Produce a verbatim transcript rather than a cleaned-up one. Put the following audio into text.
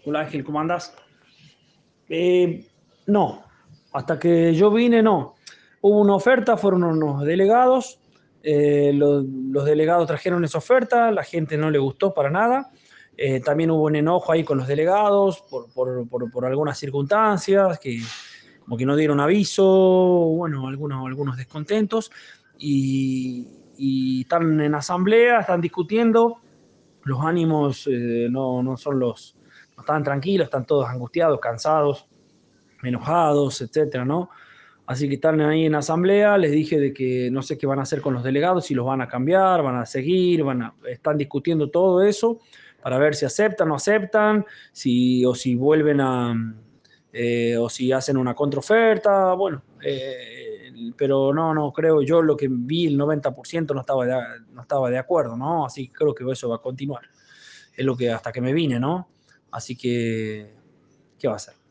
Hola Ángel, ¿cómo andás? Eh, no, hasta que yo vine no. Hubo una oferta, fueron unos delegados, eh, lo- los delegados trajeron esa oferta, la gente no le gustó para nada. Eh, también hubo un enojo ahí con los delegados por, por- por- por algunas circunstancias, que como que no dieron aviso, bueno, algunos, algunos descontentos, y, y están en asamblea, están discutiendo, los ánimos eh, no, no son los, no están tranquilos, están todos angustiados, cansados, enojados, etcétera, ¿no? Así que están ahí en asamblea, les dije de que no sé qué van a hacer con los delegados, si los van a cambiar, van a seguir, van a, están discutiendo todo eso para ver si aceptan o no aceptan, si, o si vuelven a, eh, o si hacen una contraoferta, bueno, eh, pero no, no, creo yo lo que vi, el noventa por ciento no estaba de, no estaba de acuerdo, ¿no? Así que creo que eso va a continuar. Es lo que hasta que me vine, ¿no? Así que, ¿qué va a ser?